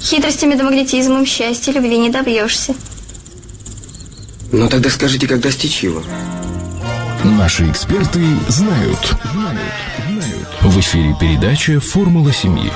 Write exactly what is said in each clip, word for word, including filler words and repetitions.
Хитростями да магнетизмом счастья, любви не добьешься. Ну тогда скажите, как достичь его? Наши эксперты знают. В эфире передача «Формула семьи».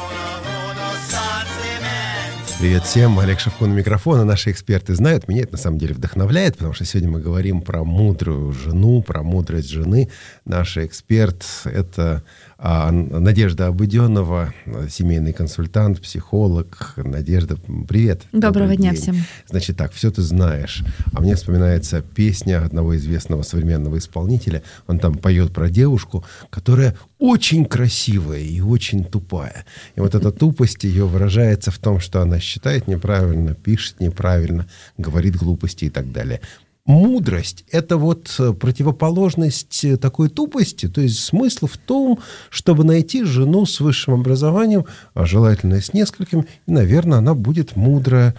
Привет всем, Олег Шевкун у микрофона. Наши эксперты знают. Меня это на самом деле вдохновляет, потому что сегодня мы говорим про мудрую жену, про мудрость жены. Наш эксперт – это а, Надежда Обыденова, семейный консультант, психолог. Надежда, привет. Доброго дня всем. Значит так, все ты знаешь. А мне вспоминается песня одного известного современного исполнителя. Он там поет про девушку, которая очень красивая и очень тупая. И вот эта тупость ее выражается в том, что она считает неправильно, пишет неправильно, говорит глупости и так далее. Мудрость – это вот противоположность такой тупости, то есть смысл в том, чтобы найти жену с высшим образованием, а желательно с несколькими, и, наверное, она будет мудрая.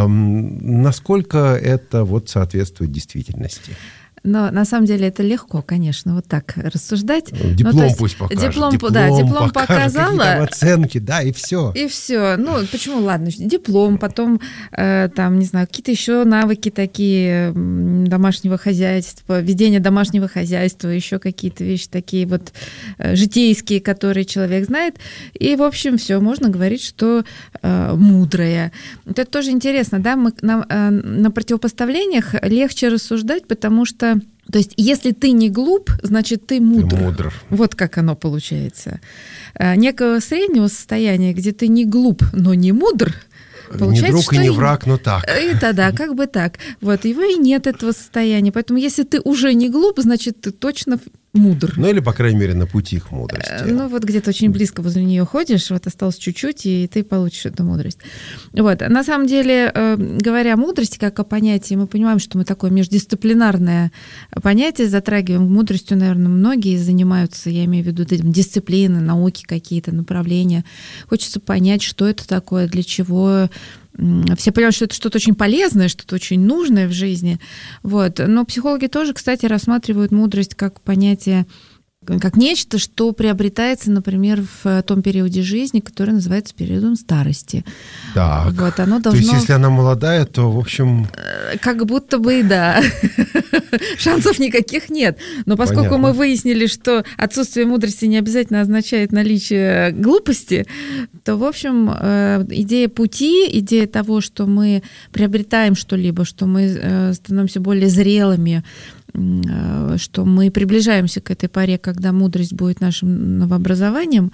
Эм, насколько это вот соответствует действительности? Но на самом деле это легко, конечно, вот так рассуждать. Диплом ну, есть, пусть покажет. Диплом, диплом да, диплом покажет, показала. Какие-то оценки, да, и все. И все. Ну, почему, ладно, диплом, потом, э, там, не знаю, какие-то еще навыки такие домашнего хозяйства, ведения домашнего хозяйства, еще какие-то вещи такие вот э, житейские, которые человек знает. И, в общем, все, можно говорить, что э, мудрая. Вот это тоже интересно, да, мы на, э, на противопоставлениях легче рассуждать, потому что то есть, если ты не глуп, значит, ты мудр. Ты мудр. Вот как оно получается. Некого среднего состояния, где ты не глуп, но не мудр, получается, не друг что и не и... враг, но так. И тогда, как бы так. Вот, его и нет, этого состояния. Поэтому, если ты уже не глуп, значит, ты точно мудр. Ну, или, по крайней мере, на пути к мудрости. Ну, вот где-то очень близко возле нее ходишь, вот осталось чуть-чуть, и ты получишь эту мудрость. Вот. На самом деле, говоря о мудрости как о понятии, мы понимаем, что мы такое междисциплинарное понятие затрагиваем. Мудростью, наверное, многие занимаются, я имею в виду этим, дисциплины, науки какие-то, направления. Хочется понять, что это такое, для чего. Все понимают, что это что-то очень полезное, что-то очень нужное в жизни. Вот. Но психологи тоже, кстати, рассматривают мудрость как понятие, как нечто, что приобретается, например, в том периоде жизни, который называется периодом старости. Так. Вот, оно должно... То есть, если она молодая, то, в общем... Как будто бы и да. Шансов никаких нет. Но поскольку Понятно. Мы выяснили, что отсутствие мудрости не обязательно означает наличие глупости, то, в общем, идея пути, идея того, что мы приобретаем что-либо, что мы становимся более зрелыми, что мы приближаемся к этой поре, когда мудрость будет нашим новообразованием,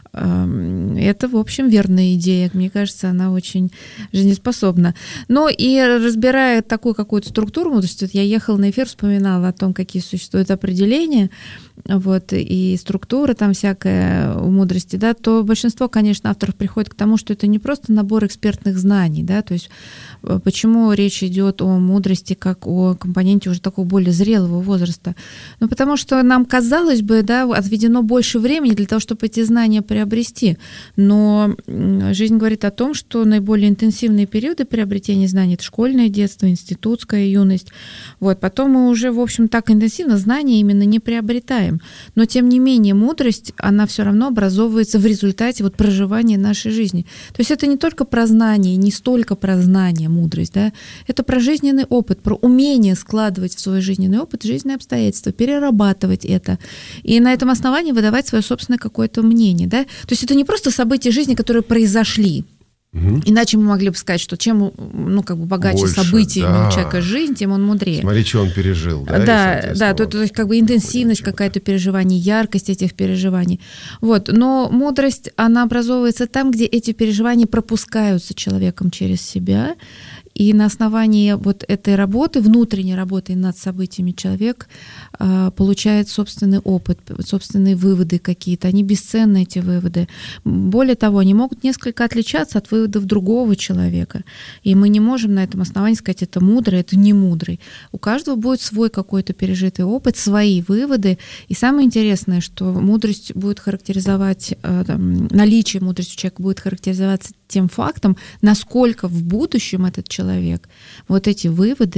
это, в общем, верная идея. Мне кажется, она очень жизнеспособна. Но и разбирая такую какую-то структуру мудрости, я ехала на эфир, вспоминала о том, какие существуют определения, вот, и структура там всякая у мудрости, да, то большинство, конечно, авторов приходит к тому, что это не просто набор экспертных знаний, да, то есть почему речь идет о мудрости как о компоненте уже такого более зрелого возраста? Ну, потому что нам, казалось бы, да, отведено больше времени для того, чтобы эти знания приобрести, но жизнь говорит о том, что наиболее интенсивные периоды приобретения знаний — это школьное детство, институтская юность, вот, потом мы уже, в общем, так интенсивно знания именно не приобретаем. Но, тем не менее, мудрость, она все равно образовывается в результате вот проживания нашей жизни. То есть это не только про знание, не столько про знание, мудрость, да, это про жизненный опыт, про умение складывать в свой жизненный опыт жизненные обстоятельства, перерабатывать это, и на этом основании выдавать свое собственное какое-то мнение, да. То есть это не просто события жизни, которые произошли. Угу. Иначе мы могли бы сказать, что чем, ну, как бы богаче больше, событиями да. у человека жизнь, тем он мудрее. Смотри, что он пережил. Да, да, да, то, то есть как бы интенсивность какая-то переживаний, яркость этих переживаний. Вот. Но мудрость, она образовывается там, где эти переживания пропускаются человеком через себя, и на основании вот этой работы, внутренней работы над событиями, человек э, получает собственный опыт, собственные выводы какие-то. Они бесценны, эти выводы. Более того, они могут несколько отличаться от выводов другого человека. И мы не можем на этом основании сказать, это мудрый, это не мудрый. У каждого будет свой какой-то пережитый опыт, свои выводы. И самое интересное, что мудрость будет характеризовать, э, там, наличие мудрости у человека будет характеризоваться тем фактом, насколько в будущем этот человек вот эти выводы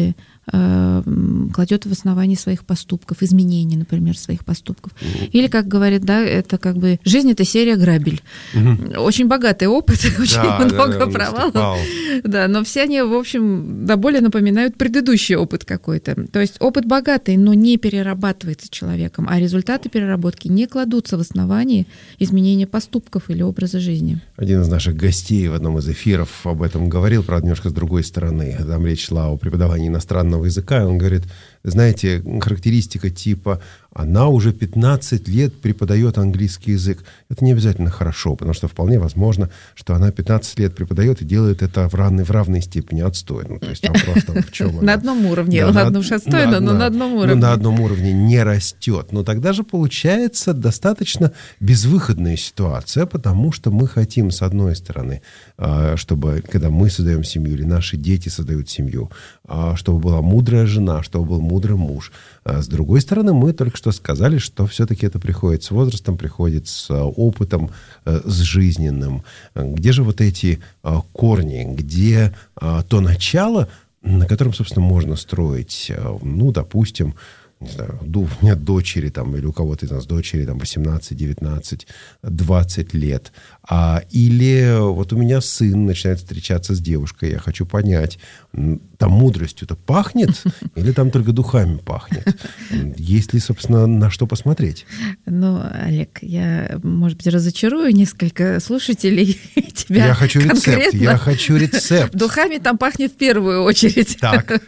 э, кладет в основании своих поступков, изменений, например, своих поступков. Mm-hmm. Или, как говорят, да, это как бы жизнь — это серия грабель. Mm-hmm. Очень богатый опыт, очень да, много да, провалов. Да, но все они, в общем, да, более напоминают предыдущий опыт какой-то. То есть опыт богатый, но не перерабатывается человеком, а результаты переработки не кладутся в основании изменения поступков или образа жизни. Один из наших гостей в одном из эфиров об этом говорил, правда, немножко с другой стороны. Там речь шла о преподавании иностранного языка, и он говорит, знаете, характеристика типа «она уже пятнадцать лет преподает английский язык». Это не обязательно хорошо, потому что вполне возможно, что она пятнадцать лет преподает и делает это в равной, в равной степени отстойно. То есть вопрос там в чем она... На одном уровне. Ладно уж отстойно, но на одном уровне. На одном уровне не растет. Но тогда же получается достаточно безвыходная ситуация, потому что мы хотим, с одной стороны, чтобы, когда мы создаем семью, или наши дети создают семью, чтобы была мудрая жена, чтобы был мудрый муж. С другой стороны, мы только что сказали, что все-таки это приходит с возрастом, приходит с опытом, с жизненным. Где же вот эти корни, где то начало, на котором, собственно, можно строить, ну, допустим, не знаю, у меня дочери там, или у кого-то из нас дочери там восемнадцать, девятнадцать, двадцать лет. А, или вот у меня сын начинает встречаться с девушкой, я хочу понять, там мудростью-то пахнет или там только духами пахнет? Есть ли, собственно, на что посмотреть? Ну, Олег, я, может быть, разочарую несколько слушателей тебя. Я хочу конкретно. рецепт, я хочу рецепт. Духами там пахнет в первую очередь. Так.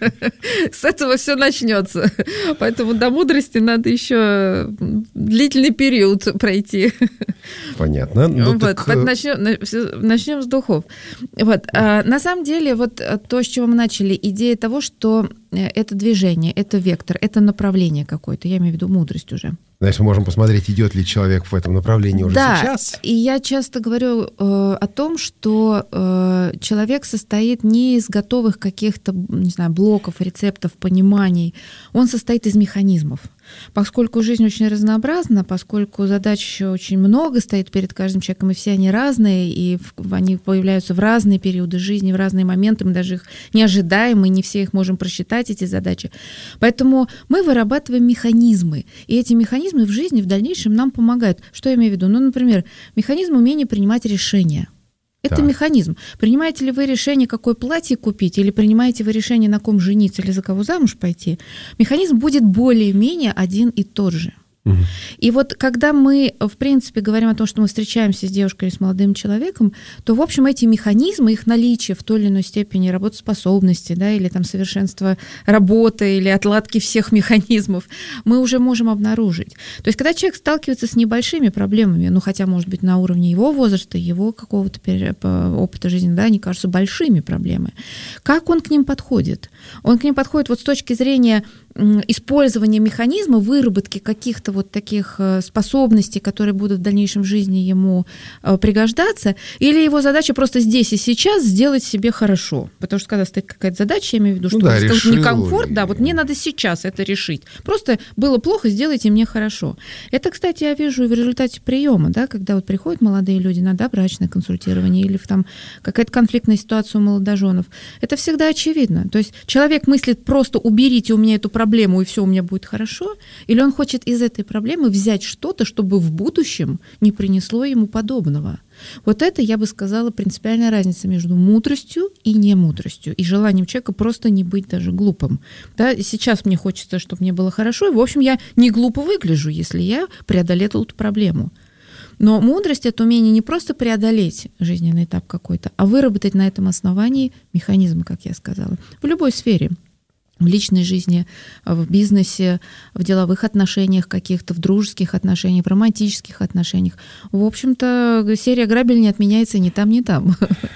С этого все начнется. Поэтому до мудрости надо еще длительный период пройти. Понятно. Ну, вот, так... начнем, начнем с духов. Вот, а, на самом деле, вот то, с чего мы начали, идея того, что это движение, это вектор, это направление какое-то, я имею в виду мудрость уже. Значит, мы можем посмотреть, идет ли человек в этом направлении уже да, сейчас. Да, и я часто говорю э, о том, что э, человек состоит не из готовых каких-то, не знаю, блоков, рецептов, пониманий. Он состоит из механизмов. Поскольку жизнь очень разнообразна, поскольку задач очень много стоит перед каждым человеком, и все они разные, и они появляются в разные периоды жизни, в разные моменты, мы даже их не ожидаем, и не все их можем просчитать, эти задачи. Поэтому мы вырабатываем механизмы, и эти механизмы в жизни в дальнейшем нам помогают. Что я имею в виду? Ну, например, механизм умения принимать решения. Это так. Механизм. Принимаете ли вы решение, какое платье купить, или принимаете вы решение, на ком жениться, или за кого замуж пойти, механизм будет более-менее один и тот же. Угу. И вот когда мы, в принципе, говорим о том, что мы встречаемся с девушкой или с молодым человеком, то, в общем, эти механизмы, их наличие в той или иной степени работоспособности, да, или там совершенства работы, или отладки всех механизмов, мы уже можем обнаружить. То есть, когда человек сталкивается с небольшими проблемами, ну, хотя, может быть, на уровне его возраста, его какого-то опыта жизни, да, они кажутся большими проблемами, как он к ним подходит? Он к ним подходит вот с точки зрения использования механизма, выработки каких-то вот таких способностей, которые будут в дальнейшем жизни ему пригождаться, или его задача просто здесь и сейчас сделать себе хорошо. Потому что когда стоит какая-то задача, я имею в виду, что ну, да, некомфорт, и... да, вот мне надо сейчас это решить. Просто было плохо, сделайте мне хорошо. Это, кстати, я вижу и в результате приема, да, когда вот приходят молодые люди на брачное консультирование или там какая-то конфликтная ситуация у молодоженов. Это всегда очевидно. То есть человек мыслит просто уберите у меня эту проблему, и все у меня будет хорошо, или он хочет из этой проблемы взять что-то, чтобы в будущем не принесло ему подобного. Вот это, я бы сказала, принципиальная разница между мудростью и немудростью, и желанием человека просто не быть даже глупым. Да, сейчас мне хочется, чтобы мне было хорошо, и, в общем, я не глупо выгляжу, если я преодолела эту проблему. Но мудрость — это умение не просто преодолеть жизненный этап какой-то, а выработать на этом основании механизмы, как я сказала, в любой сфере. В личной жизни, в бизнесе, в деловых отношениях каких-то, в дружеских отношениях, в романтических отношениях. В общем-то, серия грабель не отменяется ни там, ни там.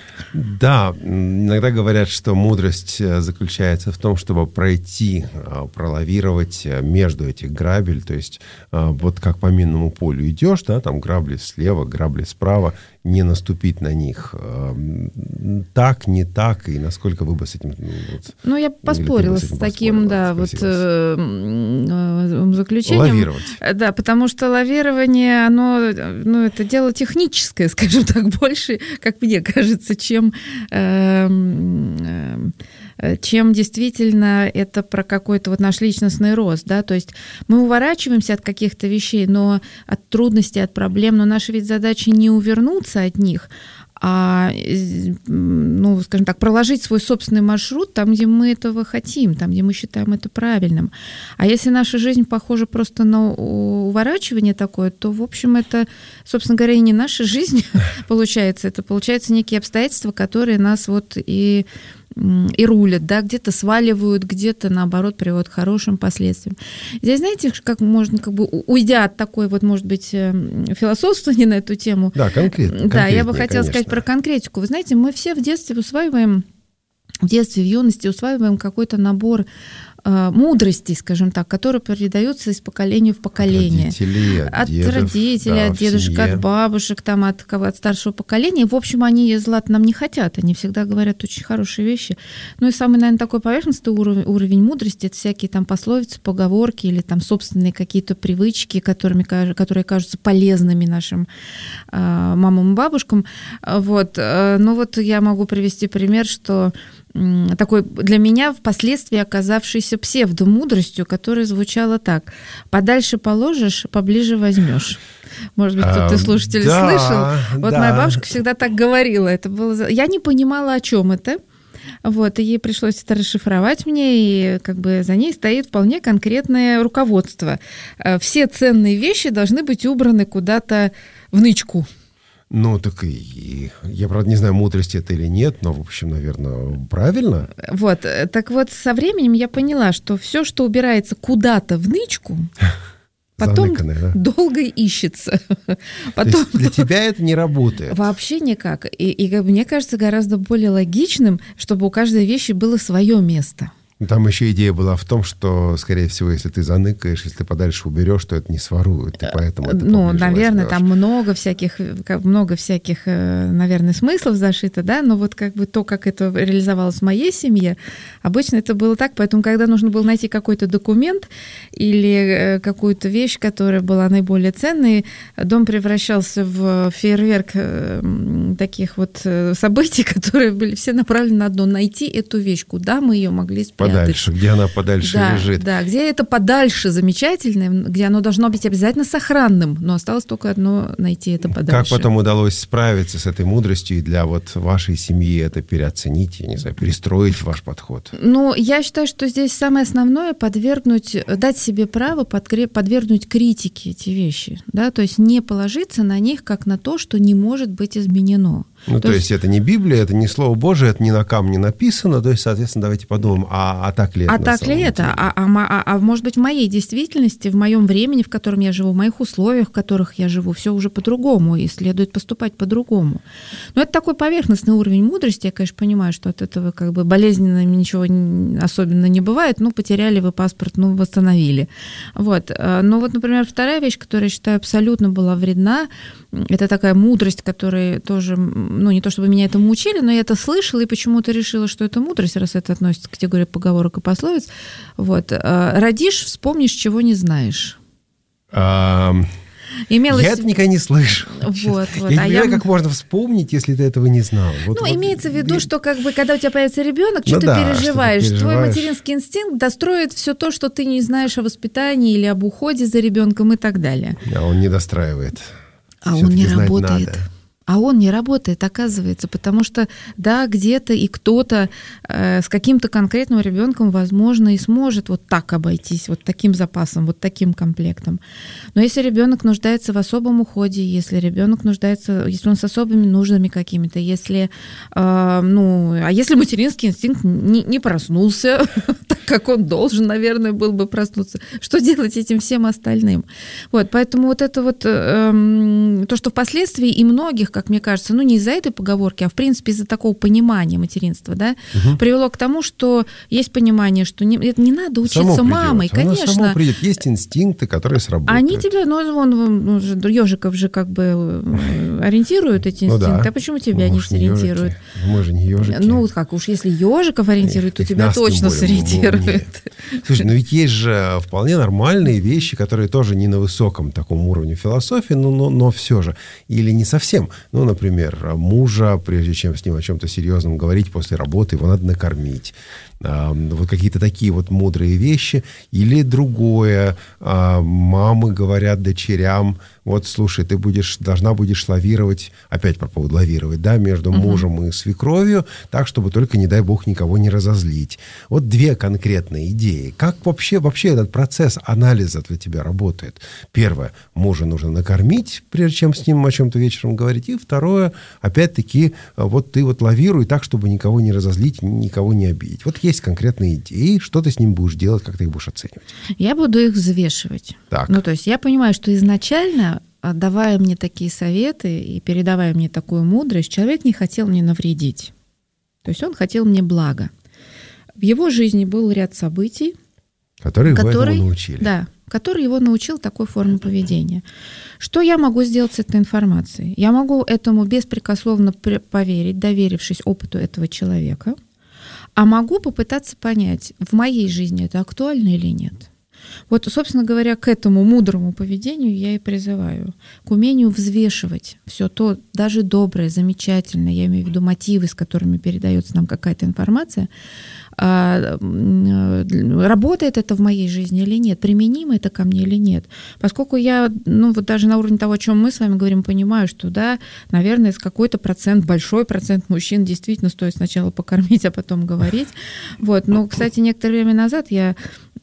Да, иногда говорят, что мудрость заключается в том, чтобы пройти, пролавировать между этих грабель, то есть вот как по минному полю идешь, да, там грабли слева, грабли справа, не наступить на них. Так, не так, и насколько вы бы с этим... Вот, ну, я поспорила с, с таким, да, вот э, заключением. Лавировать. Да, потому что лавирование, оно, ну, это дело техническое, скажем так, больше, как мне кажется, чем... Э, э, чем действительно это про какой-то вот наш личностный рост, да, то есть мы уворачиваемся от каких-то вещей, но от трудностей, от проблем, но наша ведь задача не увернуться от них, а, ну, скажем так, проложить свой собственный маршрут там, где мы этого хотим, там, где мы считаем это правильным. А если наша жизнь похожа просто на уворачивание такое, то, в общем, это, собственно говоря, и не наша жизнь получается, это, получается, некие обстоятельства, которые нас вот и и рулят, да, где-то сваливают, где-то, наоборот, приводят к хорошим последствиям. Здесь, знаете, как можно, как бы, уйдя от такой, вот, может быть, философствования на эту тему. Да, конкретно. Да, я бы хотела конечно. сказать про конкретику. Вы знаете, мы все в детстве усваиваем, в детстве, в юности усваиваем какой-то набор мудростей, скажем так, которые передаются из поколения в поколение. От родителей, от, от дедов, родителей, да, от дедушек, от бабушек, там, от, от старшего поколения. В общем, они зла нам не хотят, они всегда говорят очень хорошие вещи. Ну и самый, наверное, такой поверхностный уровень, уровень мудрости — это всякие там пословицы, поговорки или там собственные какие-то привычки, которыми, которые кажутся полезными нашим э, мамам и бабушкам. Вот. Ну вот я могу привести пример, что такой для меня впоследствии оказавшейся псевдомудростью, которая звучала так: подальше положишь, поближе возьмешь. Может быть, кто-то слушатель да, слышал. Вот да. моя бабушка всегда так говорила. Это было... Я не понимала, о чем это. Вот, и ей пришлось это расшифровать мне, и как бы за ней стоит вполне конкретное руководство. Все ценные вещи должны быть убраны куда-то в нычку. Ну, так и я, правда, не знаю, мудрости это или нет, но, в общем, наверное, правильно. Вот, так вот, со временем я поняла, что все, что убирается куда-то в нычку, потом да? долго ищется. Потом... Для тебя это не работает? Вообще никак. И, и мне кажется, гораздо более логичным, чтобы у каждой вещи было свое место. Там еще идея была в том, что, скорее всего, если ты заныкаешь, если ты подальше уберешь, то это не своруют, и поэтому это ну, наверное, возьмешь. Там много всяких, много всяких, наверное, смыслов зашито, да, но вот как бы то, как это реализовалось в моей семье, обычно это было так, поэтому, когда нужно было найти какой-то документ или какую-то вещь, которая была наиболее ценной, дом превращался в фейерверк таких вот событий, которые были все направлены на одно: найти эту вещь, куда мы ее могли спрятать. Подальше, где она подальше да, лежит. Да, где это подальше замечательное, где оно должно быть обязательно сохранным, но осталось только одно — найти это подальше. Как потом удалось справиться с этой мудростью и для вот вашей семьи это переоценить, я не знаю, перестроить ваш подход? Ну, я считаю, что здесь самое основное — подвергнуть, дать себе право подвергнуть критике эти вещи, да, то есть не положиться на них как на то, что не может быть изменено. Ну, то, то есть, есть это не Библия, это не Слово Божие, это не на камне написано, то есть, соответственно, давайте подумаем, а, а так ли это? А так ли это? А, а, а, а может быть, в моей действительности, в моем времени, в котором я живу, в моих условиях, в которых я живу, все уже по-другому, и следует поступать по-другому. Но это такой поверхностный уровень мудрости. Я, конечно, понимаю, что от этого как бы болезненно ничего особенно не бывает. Ну, потеряли вы паспорт, ну, восстановили. Вот. Но вот, например, вторая вещь, которая, я считаю, абсолютно была вредна, это такая мудрость, которая тоже, ну, не то чтобы меня этому учили, но я это слышала и почему-то решила, что это мудрость, раз это относится к категории поговорок и пословиц. Вот. Родишь, вспомнишь, чего не знаешь. А... Имелось... Я это никогда не слышу. Вот, вот. Я не а понимаю, я... как можно вспомнить, если ты этого не знал. Вот, ну, вот. имеется в виду, что как бы, когда у тебя появится ребенок, что, ну, ты да, переживаешь, что ты твой переживаешь. материнский инстинкт достроит все то, что ты не знаешь о воспитании или об уходе за ребенком и так далее. А он не достраивает. А Всё-таки он не знать работает. надо. А он не работает, оказывается, потому что, да, где-то и кто-то э, с каким-то конкретным ребенком, возможно, и сможет вот так обойтись, вот таким запасом, вот таким комплектом. Но если ребенок нуждается в особом уходе, если ребенок нуждается, если он с особыми нуждами какими-то, если, э, ну, а если материнский инстинкт не, не проснулся, так как он должен, наверное, был бы проснуться, что делать этим всем остальным? Вот, поэтому вот это вот э, то, что впоследствии и многих, как мне кажется, ну не из-за этой поговорки, а в принципе из-за такого понимания материнства, да, угу. привело к тому, что есть понимание, что не, это не надо учиться само мамой, придет. конечно. Оно само придет. Есть инстинкты, которые сработают. Они тебя, ну, он, ежиков же как бы ориентируют эти инстинкты, ну, да. А почему тебя мы не сориентируют? Мы же не ежики. Ну, как уж, если ежиков ориентируют, то тебя точно сориентируют. Слушай, ну ведь есть же вполне нормальные вещи, которые тоже не на высоком таком уровне философии, но, но, но все же. Или не совсем. Ну, например, мужа, прежде чем с ним о чем-то серьезном говорить после работы, его надо накормить. Вот какие-то такие вот мудрые вещи. Или другое. Мамы говорят дочерям: вот, слушай, ты будешь, должна будешь лавировать, опять по поводу лавировать, да, между uh-huh. мужем и свекровью, так, чтобы только, не дай бог, никого не разозлить. Вот две конкретные идеи. Как вообще, вообще этот процесс анализа для тебя работает? Первое, мужа нужно накормить, прежде чем с ним о чем-то вечером говорить. И второе, опять-таки, вот ты вот лавируй так, чтобы никого не разозлить, никого не обидеть. Вот есть конкретные идеи, что ты с ним будешь делать, как ты их будешь оценивать? Я буду их взвешивать. Так. Ну, то есть я понимаю, что изначально, давая мне такие советы и передавая мне такую мудрость, человек не хотел мне навредить. То есть он хотел мне блага. В его жизни был ряд событий, которые его который, этому научили. Да, который его научил такой форме поведения. Что я могу сделать с этой информацией? Я могу этому беспрекословно поверить, доверившись опыту этого человека, а могу попытаться понять, в моей жизни это актуально или нет. Вот, собственно говоря, к этому мудрому поведению я и призываю. К умению взвешивать все то, даже доброе, замечательное, я имею в виду мотивы, с которыми передается нам какая-то информация, работает это в моей жизни или нет, применимо это ко мне или нет. Поскольку я, ну вот даже на уровне того, о чем мы с вами говорим, понимаю, что да, наверное, с какой-то процент, большой процент мужчин действительно стоит сначала покормить, а потом говорить. Вот. Но, кстати, некоторое время назад я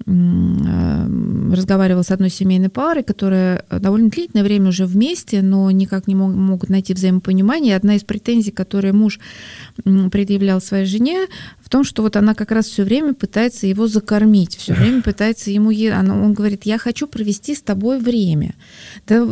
разговаривала с одной семейной парой, которая довольно длительное время уже вместе, но никак не мог, могут найти взаимопонимание. Одна из претензий, которые муж предъявлял своей жене, в том, что вот она как раз все время пытается его закормить, все время пытается ему... Он говорит: я хочу провести с тобой время. Да,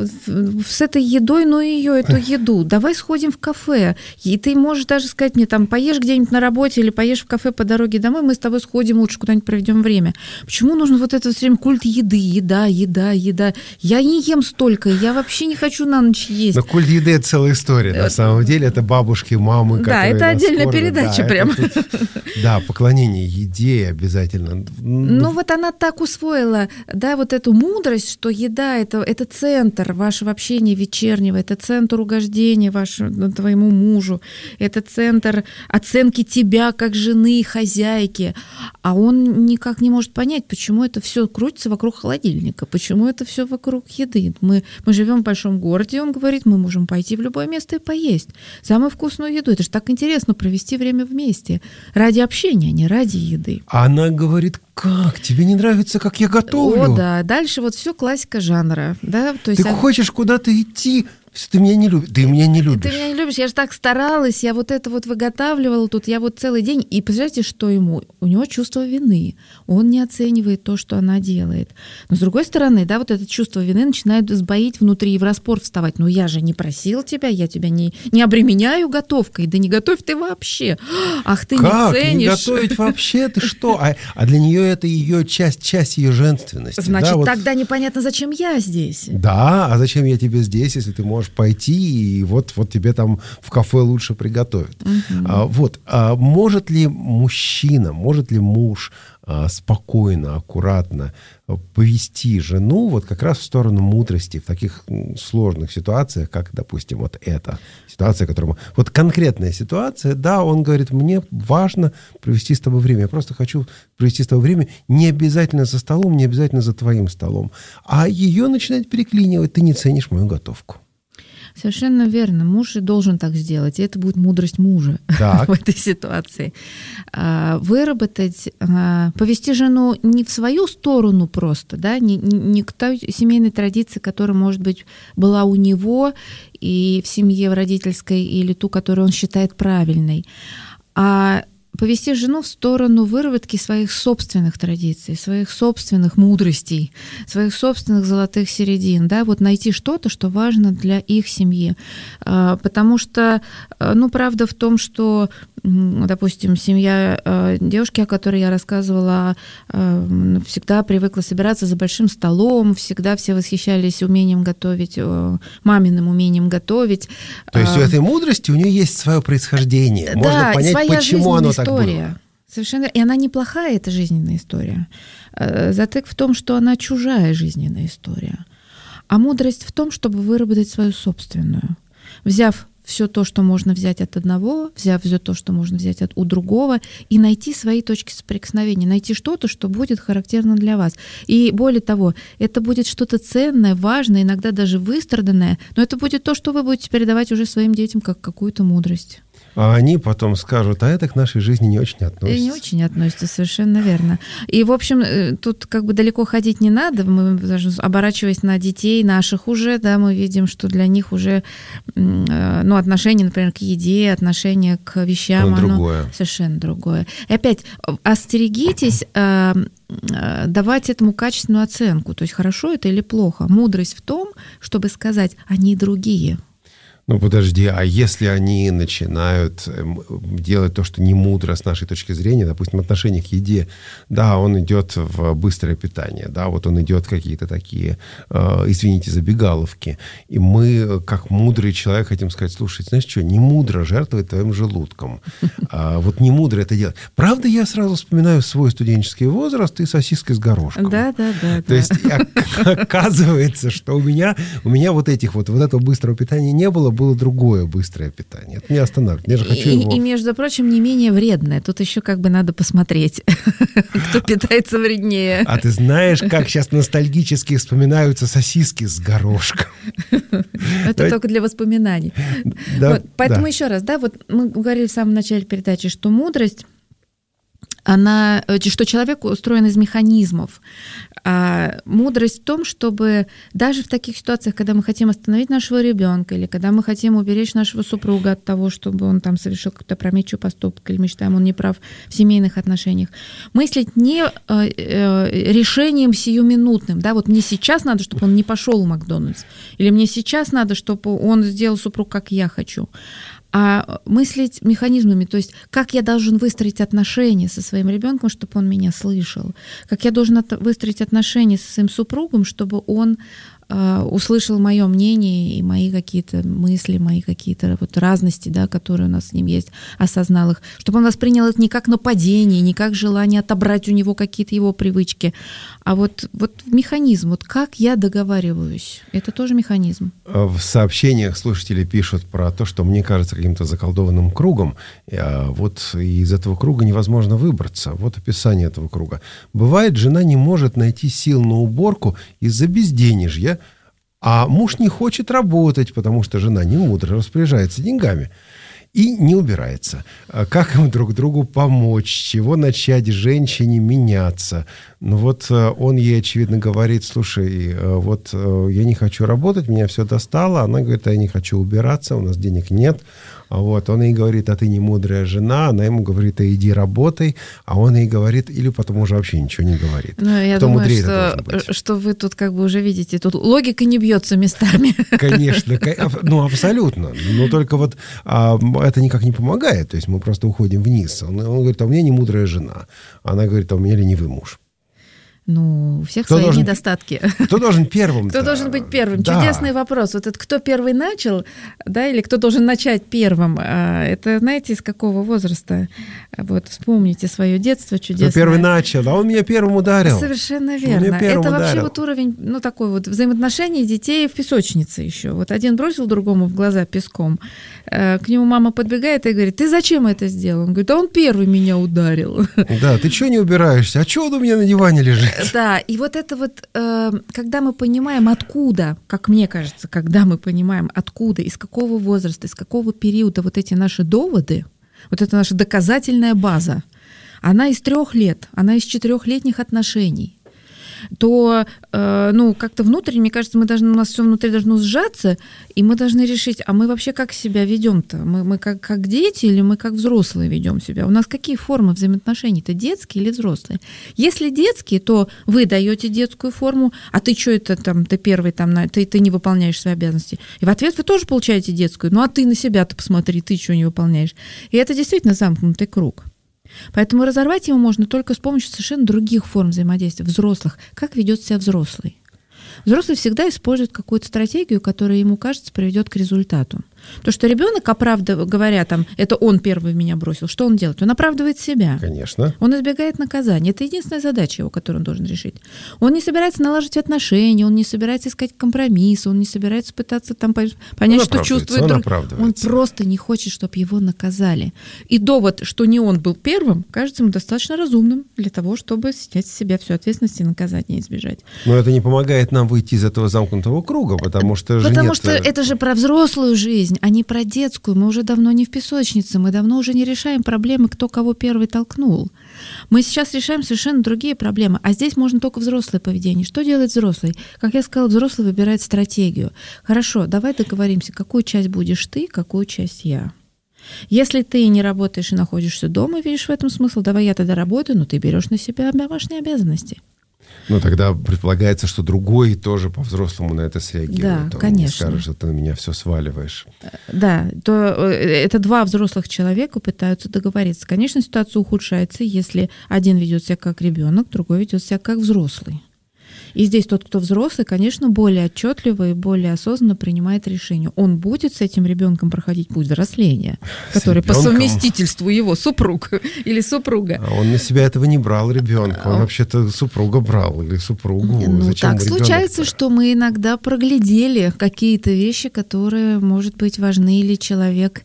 с этой едой, ну ее, эту еду. Давай сходим в кафе. И ты можешь даже сказать мне, там, поешь где-нибудь на работе или поешь в кафе по дороге домой, мы с тобой сходим, лучше куда-нибудь проведем время. Почему нужно вот это все время культ еды, еда, еда, еда? Я не ем столько, я вообще не хочу на ночь есть. Но культ еды — это целая история. На самом деле это бабушки, мамы, да, это отдельная кормят. Передача да, прям. Тут, да, поклонение еде обязательно. Ну вот она так усвоила, да, вот эту мудрость, что еда это, это центр вашего общения вечернего, это центр угождения вашему, твоему мужу, это центр оценки тебя как жены, хозяйки. А он никак не может понять, почему это все крутится вокруг холодильника, почему это все вокруг еды. Мы, мы живем в большом городе, он говорит, мы можем пойти в любое место и поесть самую вкусную еду. Это же так интересно провести время вместе ради общения, а не ради еды. Она говорит: как? Тебе не нравится, как я готовлю? О, да. Дальше вот все классика жанра. Да? То есть ты хочешь куда-то идти, ты меня не любишь. Ты меня не любишь. Ты меня не любишь. Я же так старалась, я вот это вот выготавливала тут, я вот целый день. И представляете, что ему? У него чувство вины. Он не оценивает то, что она делает. Но с другой стороны, да, вот это чувство вины начинает сбоить внутри и в распор вставать. Ну я же не просил тебя, я тебя не, не обременяю готовкой. Да не готовь ты вообще. Ах, ты как? не ценишь. Не готовить вообще? Ты что? А, а для нее это ее часть, часть ее женственности. Значит, да, вот... тогда непонятно, зачем я здесь. Да, а зачем я тебе здесь, если ты можешь пойти, и вот, вот тебе там в кафе лучше приготовят. Uh-huh. А, вот, а может ли мужчина, может ли муж а, спокойно, аккуратно повести жену вот как раз в сторону мудрости в таких сложных ситуациях, как, допустим, вот эта ситуация, которую мы... Вот конкретная ситуация, да, он говорит: мне важно провести с тобой время, я просто хочу провести с тобой время, не обязательно за столом, не обязательно за твоим столом. А ее начинает переклинивать: ты не ценишь мою готовку. Совершенно верно. Муж должен так сделать, и это будет мудрость мужа в этой ситуации. Выработать, повести жену не в свою сторону просто, да, не, не к той семейной традиции, которая, может быть, была у него и в семье в родительской, или ту, которую он считает правильной, а повести жену в сторону выработки своих собственных традиций, своих собственных мудростей, своих собственных золотых середин, да, вот найти что-то, что важно для их семьи. Потому что, ну, правда в том, что, допустим, семья девушки, о которой я рассказывала, всегда привыкла собираться за большим столом, всегда все восхищались умением готовить, маминым умением готовить. То есть у этой мудрости у нее есть свое происхождение. Можно да, понять, почему оно так история. было. Совершенно. И она неплохая, эта жизненная история. Затык в том, что она чужая жизненная история. А мудрость в том, чтобы выработать свою собственную. Взяв все то, что можно взять от одного, взяв все то, что можно взять от, у другого, и найти свои точки соприкосновения, найти что-то, что будет характерно для вас. И более того, это будет что-то ценное, важное, иногда даже выстраданное, но это будет то, что вы будете передавать уже своим детям как какую-то мудрость. А они потом скажут, а это к нашей жизни не очень относится. И не очень относится, совершенно верно. И, в общем, тут как бы далеко ходить не надо. Мы даже оборачиваясь на детей наших уже, да, мы видим, что для них уже, ну, отношение, например, к еде, отношение к вещам, оно другое. Совершенно другое. И опять, остерегитесь э, давать этому качественную оценку. То есть хорошо это или плохо. Мудрость в том, чтобы сказать, они другие. Ну, подожди, а если они начинают делать то, что не мудро с нашей точки зрения, допустим, отношение к еде, да, он идет в быстрое питание, да, вот он идет в какие-то такие, э, извините, забегаловки, и мы, как мудрый человек, хотим сказать, слушай, знаешь что, не мудро жертвовать твоим желудком, а вот не мудро это делать. Правда, я сразу вспоминаю свой студенческий возраст и сосиски с горошком. Да, да, да. То есть оказывается, что у меня, у меня вот этих вот, вот этого быстрого питания не было, было другое быстрое питание. Это не останавливает. Я же хочу и, его... и, между прочим, не менее вредное. Тут еще как бы надо посмотреть, кто питается вреднее. А ты знаешь, как сейчас ностальгически вспоминаются сосиски с горошком? Это только для воспоминаний. Поэтому еще раз, да, вот мы говорили в самом начале передачи, что мудрость, она, что человек устроен из механизмов. А мудрость в том, чтобы даже в таких ситуациях, когда мы хотим остановить нашего ребенка, или когда мы хотим уберечь нашего супруга от того, чтобы он там совершил какой-то опрометчивый поступок, или мы считаем, он неправ в семейных отношениях, мыслить не решением сиюминутным. Да, вот мне сейчас надо, чтобы он не пошел в Макдональдс, или мне сейчас надо, чтобы он сделал супруг, как я хочу. А мыслить механизмами, то есть как я должен выстроить отношения со своим ребенком, чтобы он меня слышал, как я должен выстроить отношения со своим супругом, чтобы он э, услышал мое мнение и мои какие-то мысли, мои какие-то вот разности, да, которые у нас с ним есть, осознал их, чтобы он воспринял это не как нападение, не как желание отобрать у него какие-то его привычки, а вот, вот механизм, вот как я договариваюсь, это тоже механизм. В сообщениях слушатели пишут про то, что мне кажется каким-то заколдованным кругом. Вот из этого круга невозможно выбраться. Вот описание этого круга. Бывает, жена не может найти сил на уборку из-за безденежья, а муж не хочет работать, потому что жена не мудро распоряжается деньгами и не убирается. Как им друг другу помочь? С чего начать женщине меняться? Ну вот он ей, очевидно, говорит, слушай, вот я не хочу работать, меня все достало. Она говорит, а я не хочу убираться, у нас денег нет. Вот, он ей говорит, а ты не мудрая жена. Она ему говорит, а иди работай. А он ей говорит, или потом уже вообще ничего не говорит. Ну, я Кто думаю, мудрее что, что вы тут как бы уже видите, тут логика не бьется местами. Конечно, ну абсолютно. Но только вот а, это никак не помогает. То есть мы просто уходим вниз. Он, он говорит, а у меня не мудрая жена. Она говорит, а у меня ленивый муж. Ну, у всех кто свои должен, недостатки. Кто должен первым? Кто должен быть первым? Да. Чудесный вопрос. Вот это кто первый начал, да, или кто должен начать первым? Это, знаете, из какого возраста? Вот вспомните свое детство чудесное. Кто первый начал, а он меня первым ударил. Совершенно верно. Это ударил. вообще вот уровень, ну, такой вот взаимоотношений детей в песочнице еще. Вот один бросил другому в глаза песком. К нему мама подбегает и говорит, ты зачем это сделал? Он говорит, а он первый меня ударил. Да, ты что не убираешься? А что он у меня на диване лежит? Да, и вот это вот, э, когда мы понимаем, откуда, как мне кажется, когда мы понимаем, откуда, из какого возраста, из какого периода вот эти наши доводы, вот эта наша доказательная база, она из трех лет, она из четырехлетних отношений, то, э, ну, как-то внутренне, мне кажется, мы должны, у нас все внутри должно сжаться, и мы должны решить, а мы вообще как себя ведем-то? Мы, мы как, как дети или мы как взрослые ведем себя? У нас какие формы взаимоотношений-то, детские или взрослые? Если детские, то вы даете детскую форму, а ты что это там, ты первый там, ты, ты не выполняешь свои обязанности. И в ответ вы тоже получаете детскую, ну а ты на себя-то посмотри, ты что не выполняешь? И это действительно замкнутый круг. Поэтому разорвать его можно только с помощью совершенно других форм взаимодействия, взрослых. Как ведет себя взрослый? Взрослый всегда использует какую-то стратегию, которая ему кажется приведет к результату. Потому что ребенок, оправдывая, говоря там, это он первый меня бросил, что он делает? Он оправдывает себя. Конечно. Он избегает наказания. Это единственная задача его, которую он должен решить. Он не собирается налаживать отношения, он не собирается искать компромиссы, он не собирается пытаться там понять, он что чувствует он друг. Он просто не хочет, чтобы его наказали. И довод, что не он был первым, кажется ему достаточно разумным для того, чтобы снять с себя всю ответственность и наказание избежать. Но это не помогает нам выйти из этого замкнутого круга, потому что же Потому нет... что это же про взрослую жизнь, а не про детскую. Мы уже давно не в песочнице, мы давно уже не решаем проблемы, кто кого первый толкнул. Мы сейчас решаем совершенно другие проблемы, а здесь можно только взрослое поведение. Что делает взрослый? Как я сказала, взрослый выбирает стратегию. Хорошо, давай договоримся, какую часть будешь ты, какую часть я. Если ты не работаешь и находишься дома, видишь в этом смысл, давай я тогда работаю, но ты берешь на себя домашние обязанности. Ну, тогда предполагается, что другой тоже по-взрослому на это среагирует. Да, Он конечно. не скажет, что ты на меня все сваливаешь. Да, то это два взрослых человека пытаются договориться. Конечно, ситуация ухудшается, если один ведет себя как ребенок, другой ведет себя как взрослый. И здесь тот, кто взрослый, конечно, более отчетливо и более осознанно принимает решение. Он будет с этим ребенком проходить путь взросления, который по совместительству его супруг или супруга. А он на себя этого не брал, ребенка. Он вообще-то супруга брал или супругу. Ну, зачем так случается, что мы иногда проглядели какие-то вещи, которые, может быть, важны, или человек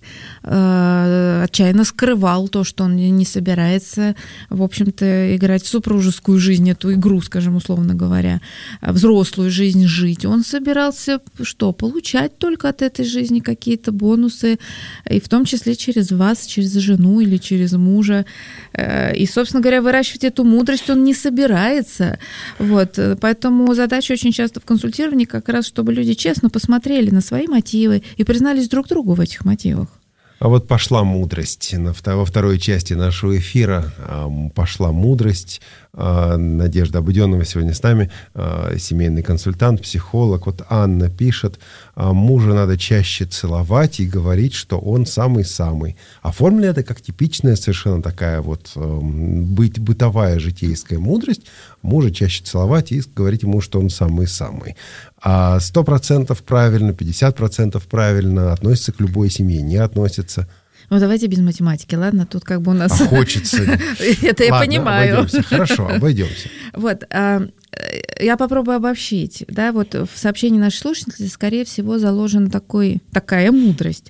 э, отчаянно скрывал то, что он не собирается, в общем-то, играть в супружескую жизнь, эту игру, скажем, условно говоря, взрослую жизнь жить. Он собирался что? Получать только от этой жизни какие-то бонусы, и в том числе через вас, через жену или через мужа. И, собственно говоря, выращивать эту мудрость он не собирается. Вот. Поэтому задача очень часто в консультировании как раз, чтобы люди честно посмотрели на свои мотивы и признались друг другу в этих мотивах. А вот пошла мудрость. Во второй части нашего эфира пошла мудрость. Надежда Обыденова сегодня с нами, семейный консультант, психолог. Вот Анна пишет: мужа надо чаще целовать и говорить, что он самый-самый. Оформлено это как типичная совершенно такая вот быть, бытовая житейская мудрость. Мужа чаще целовать и говорить ему, что он самый-самый. А сто процентов правильно, пятьдесят процентов правильно относится к любой семье, не относится. Ну, давайте без математики, ладно? Тут как бы у нас... А хочется. Это я Ладно, понимаю. Обойдемся. Хорошо, обойдемся. Вот, я попробую обобщить. Да, вот в сообщении наших слушателей, скорее всего, заложена такой, такая мудрость,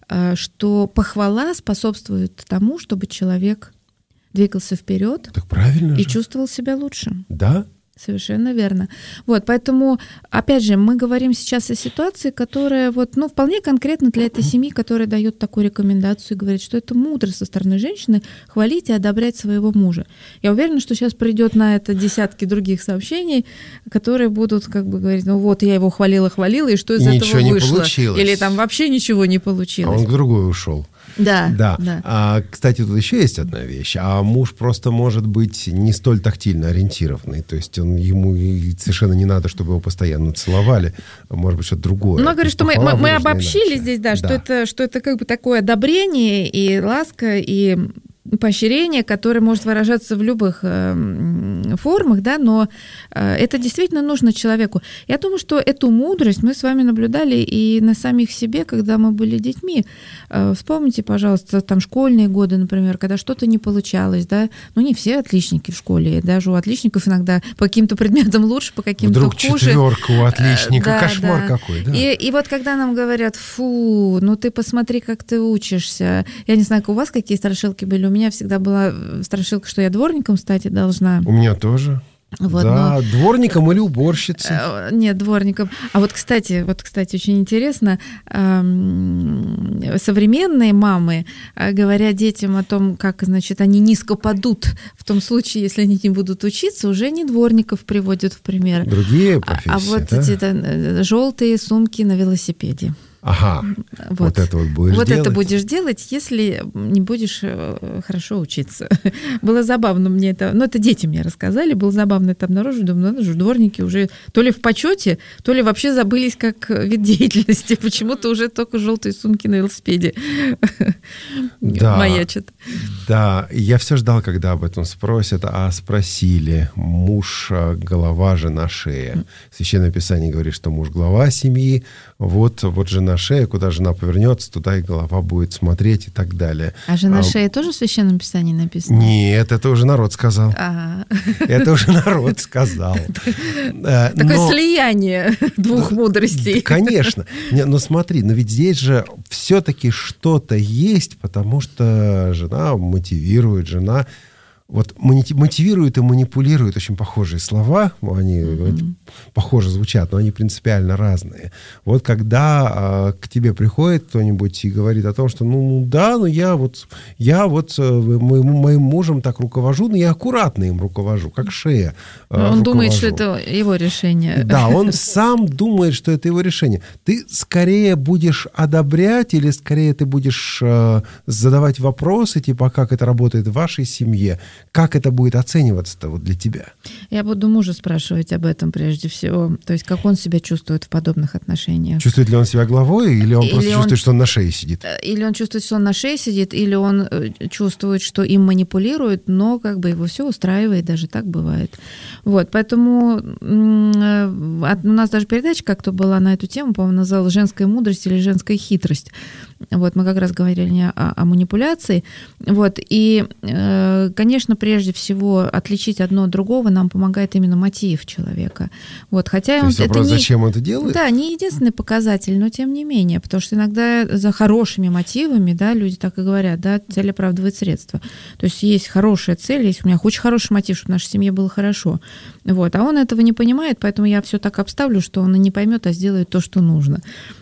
что похвала способствует тому, чтобы человек двигался вперед и же. чувствовал себя лучше. Да? Совершенно верно. Вот, поэтому, опять же, мы говорим сейчас о ситуации, которая вот, ну, вполне конкретно для этой семьи, которая дает такую рекомендацию и говорит, что это мудро со стороны женщины хвалить и одобрять своего мужа. Я уверена, что сейчас придет на это десятки других сообщений, которые будут как бы говорить, ну вот, я его хвалила-хвалила, и что из и этого ничего вышло? Не получилось. Или там вообще ничего не получилось. А он к другой ушел. Да, да. да. А, кстати, тут еще есть одна вещь. А муж просто может быть не столь тактильно ориентированный. То есть он, ему совершенно не надо, чтобы его постоянно целовали. Может быть, что-то другое. Ну, я говорю, что мы, мы, мы обобщили иначе. здесь, да, да. Что, это, что это как бы такое одобрение и ласка, и поощрение, которое может выражаться в любых э, формах, да, но э, это действительно нужно человеку. Я думаю, что эту мудрость мы с вами наблюдали и на самих себе, когда мы были детьми. Э, вспомните, пожалуйста, там школьные годы, например, когда что-то не получалось, да, ну не все отличники в школе, даже у отличников иногда по каким-то предметам лучше, по каким-то Вдруг хуже. четверка у отличника, да, кошмар да. какой, да. И, и вот когда нам говорят, фу, ну ты посмотри, как ты учишься. Я не знаю, у вас какие страшилки были, у меня всегда была страшилка, что я дворником стать должна. У меня тоже. Вот, да, но... дворником или уборщицей? Нет, дворником. А вот, кстати, вот, кстати, очень интересно, современные мамы, говоря детям о том, как, значит, они низко падут в том случае, если они не будут учиться, уже не дворников приводят в пример. Другие профессии, А, а вот да? эти желтые сумки на велосипеде. Ага, вот, вот это вот будешь вот делать? Вот это будешь делать, если не будешь хорошо учиться. Было забавно мне это, ну это дети мне рассказали, было забавно это обнаружить, думаю, ну, дворники уже то ли в почете, то ли вообще забылись как вид деятельности, почему-то уже только желтые сумки на велосипеде да, маячат. Да, я все ждал, когда об этом спросят, а спросили. Муж — голова, жена — шея. Священное Писание говорит, что муж — глава семьи, вот, вот жена на шее, куда жена повернется, туда и голова будет смотреть и так далее. А же на а, шее тоже в Священном Писании написано? Нет, это уже народ сказал. Ага. Это уже народ сказал. Такое слияние двух мудростей. Конечно. Но смотри, но ведь здесь же все-таки что-то есть, потому что жена мотивирует, жена... Вот мотивирует и манипулирует — очень похожие слова, они mm-hmm. похоже звучат, но они принципиально разные. Вот когда э, к тебе приходит кто-нибудь и говорит о том, что ну да, ну я вот, я вот э, моим, моим мужем так руковожу, но я аккуратно им руковожу, как шея. Э, он руковожу. думает, что это его решение. Да, он сам думает, что это его решение. Ты скорее будешь одобрять или скорее ты будешь э, задавать вопросы, типа, как это работает в вашей семье, как это будет оцениваться-то вот для тебя? Я буду мужа спрашивать об этом прежде всего. То есть, как он себя чувствует в подобных отношениях. Чувствует ли он себя главой, или он или просто он, чувствует, что он на шее сидит? Или он чувствует, что он на шее сидит, или он чувствует, что им манипулируют, но как бы его все устраивает, даже так бывает. Вот, поэтому у нас даже передача как-то была на эту тему, по-моему, называлась «Женская мудрость» или «Женская хитрость». Вот, мы как раз говорили не о, о манипуляции. Вот, и, конечно, прежде всего отличить одно от другого нам помогает именно мотив человека. Вот, хотя То он, есть вопрос, это не, зачем он это делает? Да, не единственный показатель, но тем не менее, потому что иногда за хорошими мотивами, да, люди так и говорят, да, цель оправдывает средства. То есть есть хорошая цель, есть у меня очень хороший мотив, чтобы в нашей семье было хорошо. Вот, а он этого не понимает, поэтому я все так обставлю, что он и не поймет, а сделает то, что нужно.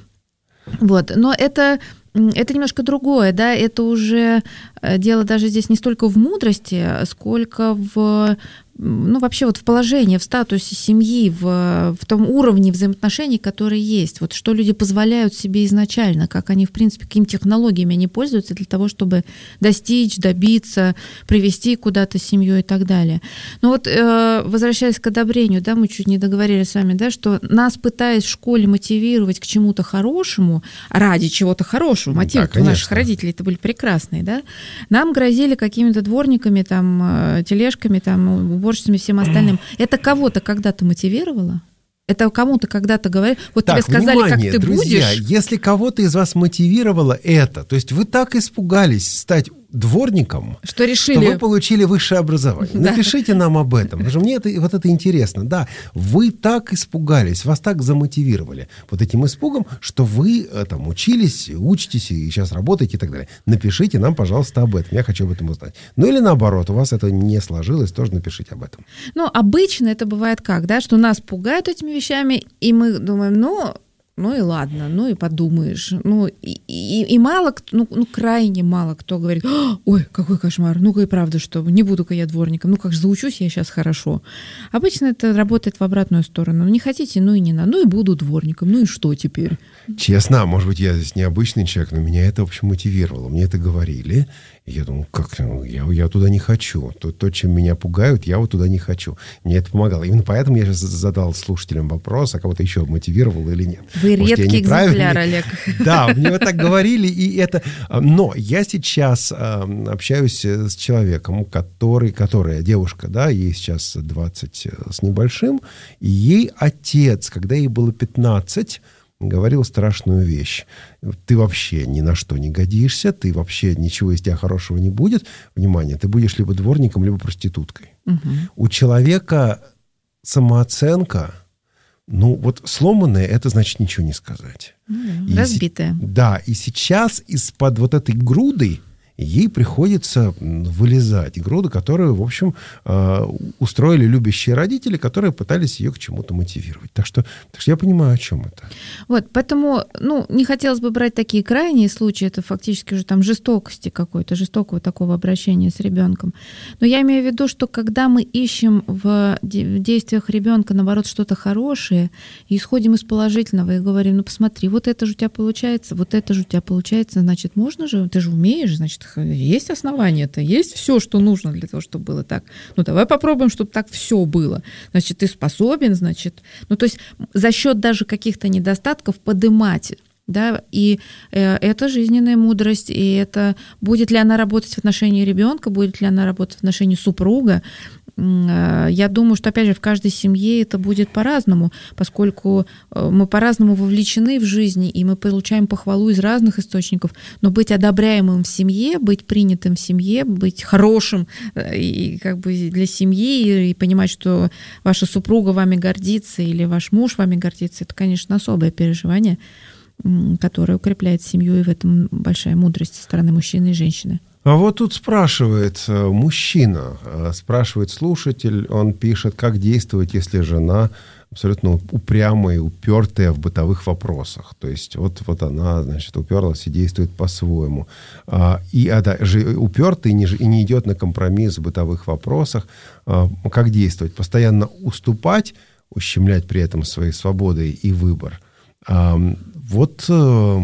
Вот, но это... Это немножко другое, да, это уже дело даже здесь не столько в мудрости, сколько в, ну, вообще вот в положении, в статусе семьи, в, в том уровне взаимоотношений, которые есть. Вот что люди позволяют себе изначально, как они, в принципе, какими технологиями они пользуются для того, чтобы достичь, добиться, привести куда-то семью и так далее. Но вот, возвращаясь к одобрению, да, мы чуть не договорились с вами, да, что нас пытаясь в школе мотивировать к чему-то хорошему, ради чего-то хорошего, мотивы да, у наших родителей это были прекрасные, да, нам грозили какими-то дворниками, там, тележками, там, уборщицами, всем остальным. Это кого-то когда-то мотивировало? Это кому-то когда-то говорили, вот так, тебе сказали, внимание, как ты друзья, будешь. Если кого-то из вас мотивировало это, то есть вы так испугались стать дворником, что решили, что вы получили высшее образование. Да. Напишите нам об этом, потому что мне это, вот это интересно. Да, вы так испугались, вас так замотивировали вот этим испугом, что вы там учились, учитесь и сейчас работаете и так далее. Напишите нам, пожалуйста, об этом. Я хочу об этом узнать. Ну или наоборот, у вас это не сложилось, тоже напишите об этом. Ну, обычно это бывает как, да, что нас пугают этими вещами, и мы думаем, ну... Ну и ладно, ну и подумаешь. Ну и, и, и мало, ну, ну крайне мало кто говорит, ой, какой кошмар, ну-ка и правда, что не буду-ка я дворником, ну как же заучусь я сейчас хорошо. Обычно это работает в обратную сторону. Не хотите, ну и не надо, ну и буду дворником, ну и что теперь? Честно, может быть, я здесь необычный человек, но меня это, в общем, мотивировало. Мне это говорили, и я думал, как, я, я туда не хочу. То, то, чем меня пугают, я вот туда не хочу. Мне это помогало. Именно поэтому я сейчас задал слушателям вопрос, а кого-то еще мотивировал или нет. Вы может, редкий экземпляр, Олег. Да, мне вот так говорили, и это... Но я сейчас э, общаюсь с человеком, который, которая девушка, да, ей сейчас двадцать с небольшим, и ей отец, когда ей было пятнадцать, говорил страшную вещь. Ты вообще ни на что не годишься, ты вообще ничего из тебя хорошего не будет. Внимание, ты будешь либо дворником, либо проституткой. Угу. У человека самооценка, ну вот сломанная, это значит ничего не сказать. Mm, разбитая. С... Да, и сейчас из-под вот этой груды ей приходится вылезать. Груда, которую, в общем, устроили любящие родители, которые пытались ее к чему-то мотивировать. Так что, так что я понимаю, о чем это. Вот, поэтому, ну, не хотелось бы брать такие крайние случаи, это фактически уже там жестокости какой-то, жестокого такого обращения с ребенком. Но я имею в виду, что когда мы ищем в действиях ребенка, наоборот, что-то хорошее, и исходим из положительного и говорим, ну, посмотри, вот это же у тебя получается, вот это же у тебя получается, значит, можно же, ты же умеешь, значит, есть основания-то, есть все, что нужно для того, чтобы было так. Ну, давай попробуем, чтобы так все было. Значит, ты способен, значит... Ну, то есть за счет даже каких-то недостатков подымать Да, и э, это жизненная мудрость, и это будет ли она работать в отношении ребенка, будет ли она работать в отношении супруга. Э, я думаю, что, опять же, в каждой семье это будет по-разному, поскольку мы по-разному вовлечены в жизнь, и мы получаем похвалу из разных источников, но быть одобряемым в семье, быть принятым в семье, быть хорошим и как бы для семьи, и понимать, что ваша супруга вами гордится или ваш муж вами гордится, это, конечно, особое переживание, которая укрепляет семью, и в этом большая мудрость со стороны мужчины и женщины. А вот тут спрашивает мужчина, спрашивает слушатель, он пишет, как действовать, если жена абсолютно упрямая и упертая в бытовых вопросах. То есть вот, вот она, значит, уперлась и действует по-своему. И а, да, упертая и не, и не идет на компромисс в бытовых вопросах. Как действовать? Постоянно уступать, ущемлять при этом свои свободы и выбор. Вот э,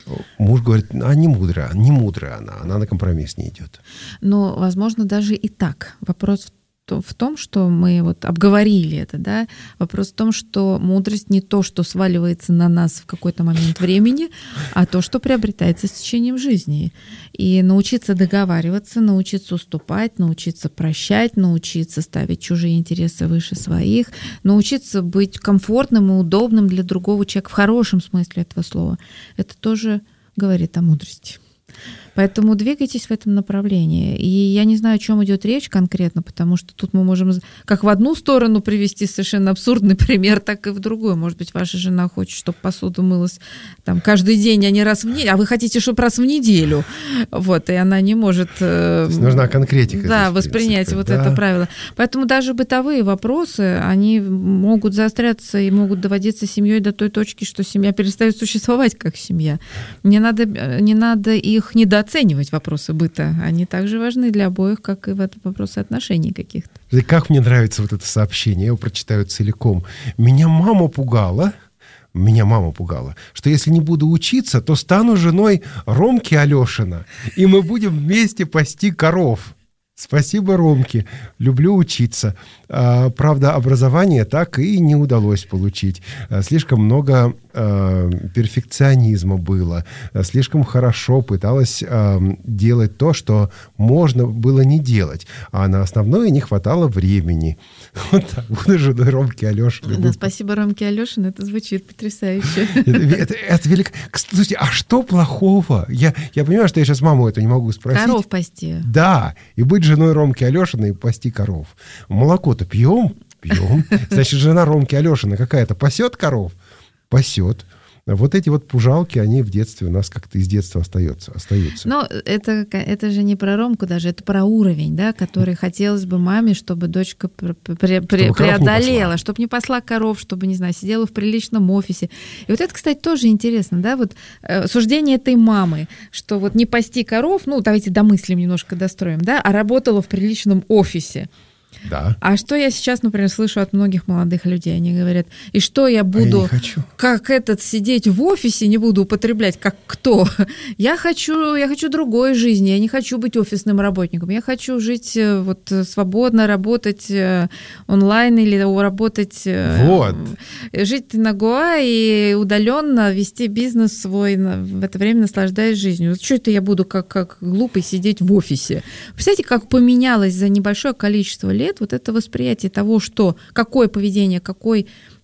муж говорит, а не мудрая, не мудрая она, она на компромисс не идет. Но, возможно, даже и так. Вопрос в в том, что мы вот обговорили это, да, вопрос в том, что мудрость не то, что сваливается на нас в какой-то момент времени, а то, что приобретается с течением жизни. И научиться договариваться, научиться уступать, научиться прощать, научиться ставить чужие интересы выше своих, научиться быть комфортным и удобным для другого человека в хорошем смысле этого слова. Это тоже говорит о мудрости. Поэтому двигайтесь в этом направлении. И я не знаю, о чем идет речь конкретно, потому что тут мы можем как в одну сторону привести совершенно абсурдный пример, так и в другую. Может быть, ваша жена хочет, чтобы посуда мылась там каждый день, а не раз в неделю, а вы хотите, чтобы раз в неделю. Вот, и она не может... То есть нужна конкретика. Да, воспринять принципе, вот да. это правило. Поэтому даже бытовые вопросы, они могут заостряться и могут доводиться семьей до той точки, что семья перестает существовать как семья. Не надо, не надо их недооценивать. Оценивать вопросы быта. Они также важны для обоих, как и вопросы отношений каких-то. И как мне нравится вот это сообщение, я его прочитаю целиком. Меня мама пугала, меня мама пугала, что если не буду учиться, то стану женой Ромки Алешина, и мы будем вместе пасти коров. Спасибо, Ромке. Люблю учиться. А, правда, образование так и не удалось получить. А, слишком много а, перфекционизма было. А, слишком хорошо пыталась а, делать то, что можно было не делать. А на основное не хватало времени. Вот так. Буду женой Ромки Алешина. Да, спасибо, Ромке Алешина. Это звучит потрясающе. Это, это, это велико... Слушайте, а что плохого? Я, я понимаю, что я сейчас маму это не могу спросить. Коров пасти. Да, и быть женой Ромки Алешина и пасти коров. Молоко-то пьем? Пьем. Значит, жена Ромки Алешина какая-то пасет коров? Пасет. Вот эти вот пужалки, они в детстве у нас как-то из детства остаются. остаются. Но это, это же не про Ромку даже, это про уровень, да, который хотелось бы маме, чтобы дочка пре- пре- чтобы преодолела, чтобы не пасла коров, чтобы, не знаю, сидела в приличном офисе. И вот это, кстати, тоже интересно, да, вот э, суждение этой мамы, что вот не пасти коров, ну, давайте домыслим немножко, достроим, да, а работала в приличном офисе. Да. А что я сейчас, например, слышу от многих молодых людей? Они говорят, и что я буду, а я как этот, сидеть в офисе, не буду употреблять, как кто? Я хочу, я хочу другой жизни, я не хочу быть офисным работником, я хочу жить вот свободно, работать онлайн или работать, вот. жить на Гоа и удаленно вести бизнес свой, в это время наслаждаясь жизнью. Что это я буду как, как глупый сидеть в офисе? Представляете, как поменялось за небольшое количество лет вот это восприятие того, что какое поведение, какой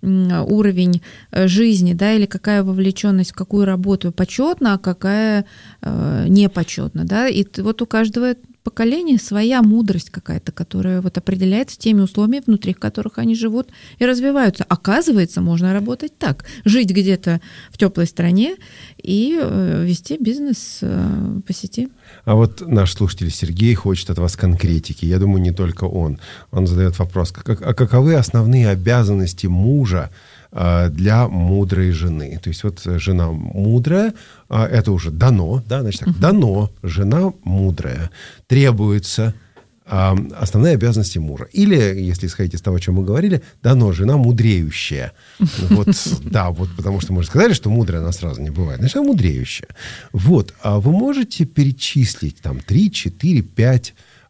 уровень жизни, да, или какая вовлеченность в какую работу почетна, а какая э, непочетна, да, и вот у каждого поколения своя мудрость какая-то, которая вот определяется теми условиями, внутри которых они живут и развиваются. Оказывается, можно работать так, жить где-то в теплой стране и э, вести бизнес э, по сети. А вот наш слушатель Сергей хочет от вас конкретики. Я думаю, не только он. Он задает вопрос, как, а каковы основные обязанности мужа а, для мудрой жены? То есть вот жена мудрая, а, это уже дано, да, значит так, uh-huh. дано, жена мудрая. Требуется а, основные обязанности мужа. Или, если исходить из того, о чем мы говорили, дано, жена мудреющая. Вот, да, вот потому что мы же сказали, что мудрая она сразу не бывает. Значит, она мудреющая. Вот, а вы можете перечислить там три, четыре, пять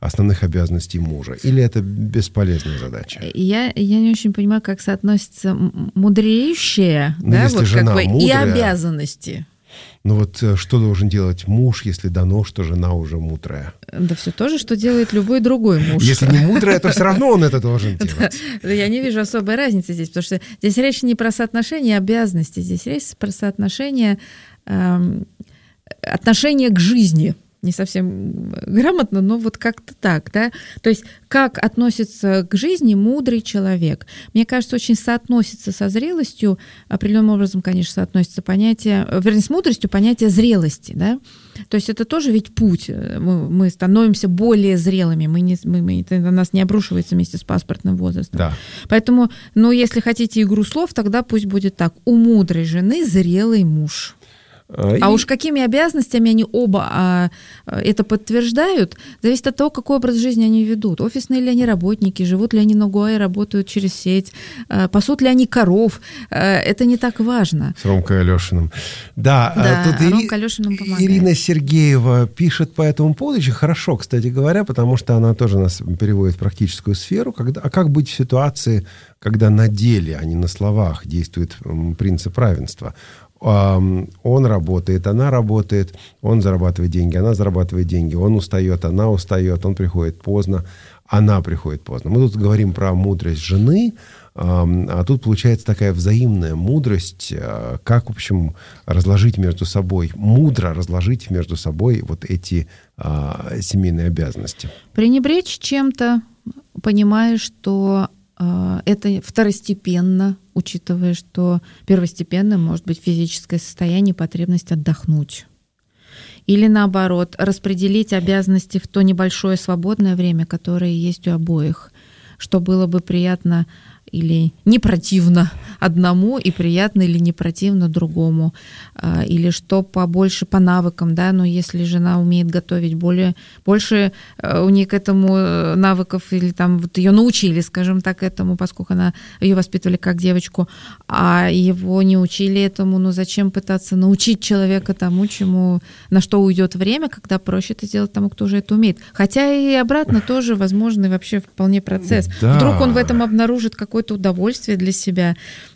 основных обязанностей мужа? Или это бесполезная задача? Я, я не очень понимаю, как соотносится мудреющее, ну, да, если вот жена как бы, мудрая, и обязанности. Ну вот что должен делать муж, если дано, что жена уже мудрая? Да все то же, что делает любой другой муж. Если не мудрая, то все равно он это должен делать. Я не вижу особой разницы здесь, потому что здесь речь не про соотношение обязанностей, здесь речь про соотношение эм, отношения к жизни. Не совсем грамотно, но вот как-то так, да. То есть как относится к жизни мудрый человек. Мне кажется, очень соотносится со зрелостью, определенным образом, конечно, соотносится понятие, вернее, с мудростью понятие зрелости, да. То есть это тоже ведь путь. Мы, мы становимся более зрелыми, мы не, мы, мы, это на нас не обрушивается вместе с паспортным возрастом. Да. Поэтому, ну, если хотите игру слов, тогда пусть будет так. У мудрой жены зрелый муж. А и... уж какими обязанностями они оба а, это подтверждают, зависит от того, какой образ жизни они ведут. Офисные ли они работники, живут ли они на Гуае, работают через сеть, а, пасут ли они коров. А, это не так важно. С Ромкой Алешиным. Да, да тут Ромка Ири... Алешиным помогает. Ирина Сергеева пишет по этому поводу очень хорошо, кстати говоря, потому что она тоже нас переводит в практическую сферу. Когда, а как быть в ситуации, когда на деле, а не на словах действует принцип равенства? Он работает, она работает, он зарабатывает деньги, она зарабатывает деньги, он устает, она устает, он приходит поздно, она приходит поздно. Мы тут говорим про мудрость жены, а тут получается такая взаимная мудрость, как, в общем, разложить между собой, мудро разложить между собой вот эти а, семейные обязанности. Пренебречь чем-то, понимая, что а, это второстепенно, учитывая, что первостепенно может быть физическое состояние, потребность отдохнуть. Или наоборот, распределить обязанности в то небольшое свободное время, которое есть у обоих, что было бы приятно или не противно одному и приятно или не противно другому, или что побольше по навыкам, да, но если жена умеет готовить более, больше у нее к этому навыков, или там вот ее научили, скажем так, этому, поскольку она, ее воспитывали как девочку, а его не учили этому, ну зачем пытаться научить человека тому, чему, на что уйдет время, когда проще это делать тому, кто уже это умеет. Хотя и обратно тоже возможный вообще вполне процесс. Да. Вдруг он в этом обнаружит какой-то удовольствие для себя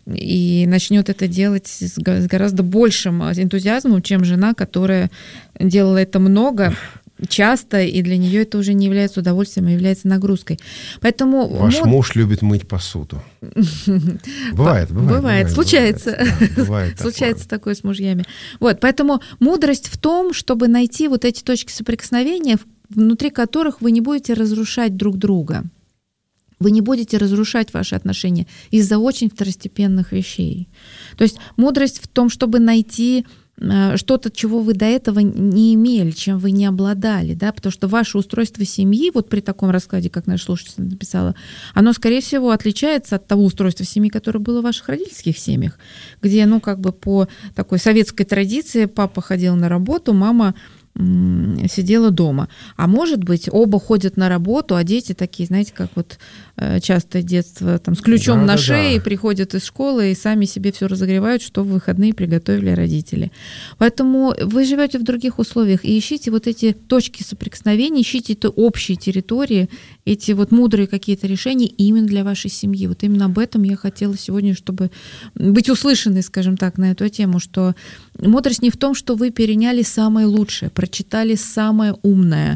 и начнет это делать с гораздо большим энтузиазмом, чем жена, которая делала это много, часто, и для нее это уже не является удовольствием, а является нагрузкой. Поэтому ваш мод... муж любит мыть посуду. Бывает, бывает. Бывает, случается. Случается такое с мужьями. Вот, поэтому мудрость в том, чтобы найти вот эти точки соприкосновения, внутри которых вы не будете разрушать друг друга. Вы не будете разрушать ваши отношения из-за очень второстепенных вещей. То есть мудрость в том, чтобы найти что-то, чего вы до этого не имели, чем вы не обладали, да, потому что ваше устройство семьи, вот при таком раскладе, как наша слушательница написала, оно, скорее всего, отличается от того устройства семьи, которое было в ваших родительских семьях, где, ну, как бы по такой советской традиции папа ходил на работу, мама сидела дома. А может быть, оба ходят на работу, а дети такие, знаете, как вот часто детство там, с ключом да, на да, шее, да. приходят из школы и сами себе все разогревают, что в выходные приготовили родители. Поэтому вы живете в других условиях и ищите вот эти точки соприкосновения, ищите эти общие территории, эти вот мудрые какие-то решения именно для вашей семьи. Вот именно об этом я хотела сегодня, чтобы быть услышанной, скажем так, на эту тему, что мудрость не в том, что вы переняли самое лучшее, прочитали самое умное,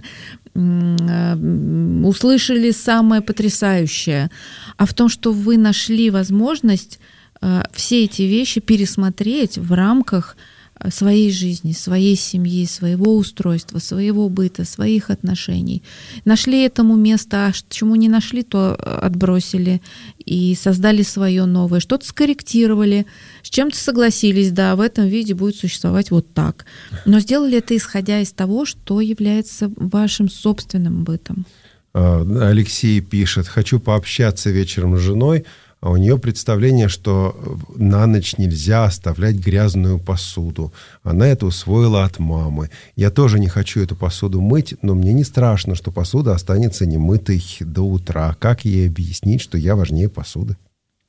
услышали самое потрясающее, а в том, что вы нашли возможность все эти вещи пересмотреть в рамках своей жизни, своей семьи, своего устройства, своего быта, своих отношений. Нашли этому место, а чему не нашли, то отбросили и создали свое новое. Что-то скорректировали, с чем-то согласились, да, в этом виде будет существовать вот так. Но сделали это исходя из того, что является вашим собственным бытом. Алексей пишет: хочу пообщаться вечером с женой, а у нее представление, что на ночь нельзя оставлять грязную посуду. Она это усвоила от мамы. Я тоже не хочу эту посуду мыть, но мне не страшно, что посуда останется немытой до утра. Как ей объяснить, что я важнее посуды?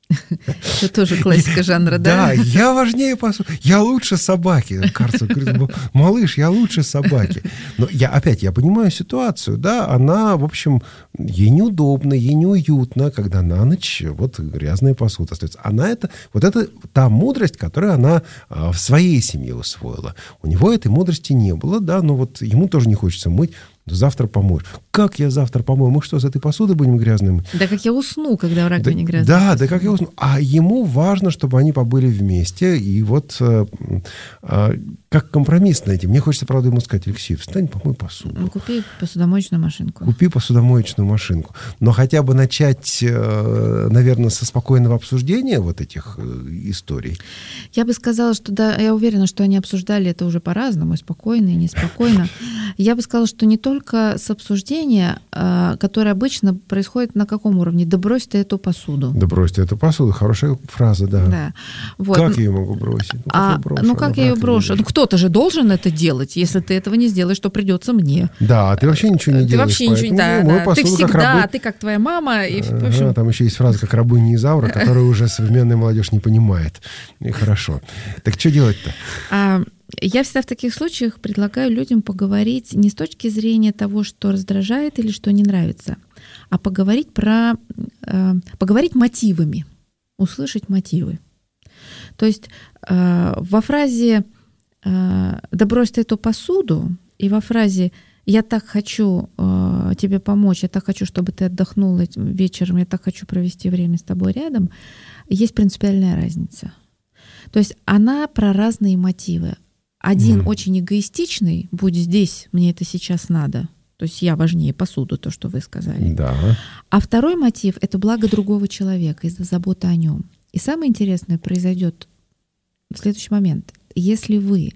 Это тоже классика жанра, да? Да, я важнее посуды, я лучше собаки. Кажется, говорит, малыш, я лучше собаки. Но я опять, я понимаю ситуацию, да, она, в общем, ей неудобно, ей неуютно, когда на ночь вот грязная посуда остается. Она это, вот это та мудрость, которую она а, в своей семье усвоила. У него этой мудрости не было, да, но вот ему тоже не хочется мыть. Завтра помоешь. Как я завтра помою? Мы что, с этой посудой будем грязными? Да как я усну, когда в раковине да, грязная Да, посуда. да как я усну. А ему важно, чтобы они побыли вместе. И вот э, э, как компромисс найти. Мне хочется, правда, ему сказать: Алексей, встань, помой посуду. Ну, купи посудомоечную машинку. Купи посудомоечную машинку. Но хотя бы начать, э, наверное, со спокойного обсуждения вот этих э, историй. Я бы сказала, что да, я уверена, что они обсуждали это уже по-разному, и спокойно, и неспокойно. Я бы сказала, что не только с обсуждения, которое обычно происходит на каком уровне? Да брось ты эту посуду. Да брось ты эту посуду. Хорошая фраза, да. Да. Вот. Как я ее могу бросить? Ну, а, как я брошу? ну как я ее брошу? Ну кто-то же должен это делать. Если ты этого не сделаешь, то придется мне. Да, а ты вообще ничего не ты делаешь. Вообще ничего, да, ну, да. Ты всегда, как рабы... ты как твоя мама. И, ага, в общем... Там еще есть фраза, как рабыня Изаура, которую уже современная молодежь не понимает. И хорошо. Так что делать-то? А... Я всегда в таких случаях предлагаю людям поговорить не с точки зрения того, что раздражает или что не нравится, а поговорить про э, поговорить мотивами, услышать мотивы. То есть э, во фразе э, «да брось ты эту посуду» и во фразе «я так хочу э, тебе помочь, я так хочу, чтобы ты отдохнула вечером, я так хочу провести время с тобой рядом» есть принципиальная разница. То есть она про разные мотивы. Один mm. очень эгоистичный, будь здесь, мне это сейчас надо. То есть я важнее посуду, то, что вы сказали. Да. А второй мотив — это благо другого человека, из-за заботы о нем. И самое интересное произойдет в следующий момент. Если вы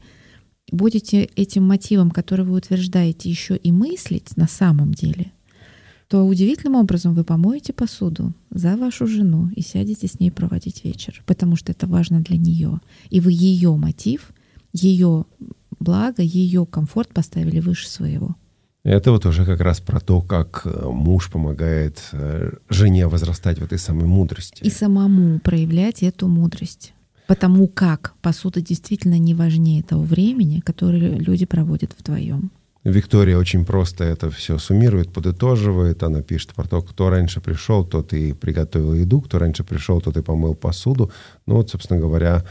будете этим мотивом, который вы утверждаете, еще и мыслить на самом деле, то удивительным образом вы помоете посуду за вашу жену и сядете с ней проводить вечер, потому что это важно для нее. И вы ее мотив, ее благо, ее комфорт поставили выше своего. Это вот уже как раз про то, как муж помогает жене возрастать в этой самой мудрости. И самому проявлять эту мудрость. Потому как посуда действительно не важнее того времени, которое люди проводят вдвоем. Виктория очень просто это все суммирует, подытоживает. Она пишет про то, кто раньше пришел, тот и приготовил еду, кто раньше пришел, тот и помыл посуду. Ну вот, собственно говоря,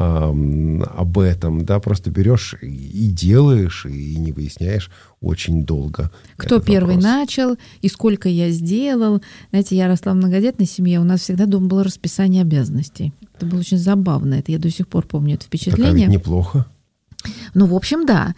эм, об этом. Да, просто берешь и делаешь, и не выясняешь очень долго. Кто первый вопрос. Начал, и сколько я сделал. Знаете, я росла в многодетной семье, у нас всегда дома было расписание обязанностей. Это было очень забавно, это я до сих пор помню это впечатление. Так, а ведь неплохо. Ну, в общем, да.